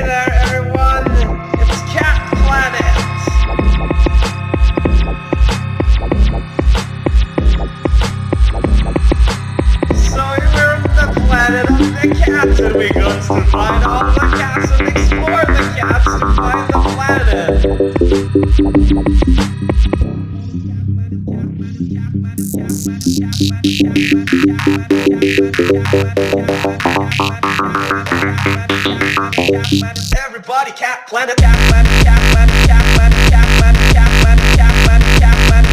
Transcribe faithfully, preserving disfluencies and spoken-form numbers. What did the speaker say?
Hey there, everyone! It's Cat Planet! So we're on the planet of the cats, and we go to find all the cats and explore the cats to find the planet! Everybody, Cat Planet, Cat Planet, Cat Planet, Cat Planet, Cat Planet, Cat Planet, Cat Planet, Cat Planet,